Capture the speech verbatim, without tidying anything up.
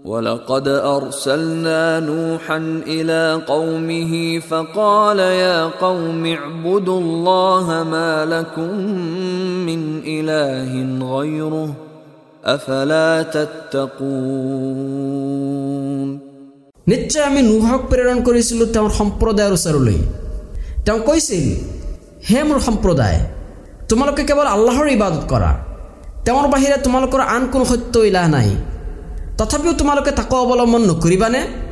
ولقد أرسلنا نوحا إلى قومه فقال يا قوم اعبدوا الله ما لكم من إله غيره أفلا تتقون নিশ্চয় আমি নুহক প্ৰেৰণ কৰিছিলোঁ তেওঁৰ সম্প্ৰদায়ৰ ওচৰলৈ। তেওঁ কৈছিল, হে মোৰ সম্প্ৰদায়, তোমালোকে কেৱল আল্লাহৰ ইবাদত কৰা, তেওঁৰ বাহিৰে তোমালোকৰ আন কোনো সত্য ইলাহ নাই। তথাপিও তোমালোকে তাকো অৱলম্বন নকৰিবানে?